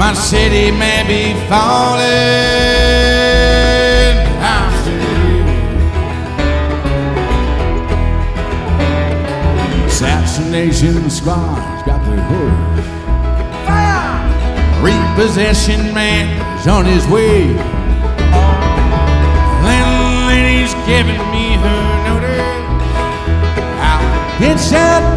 My city may be falling, I'm still here. Assassination squad's got their horse. Fire! Repossession man is on his way. Landlady's giving me her notice. I'll get shot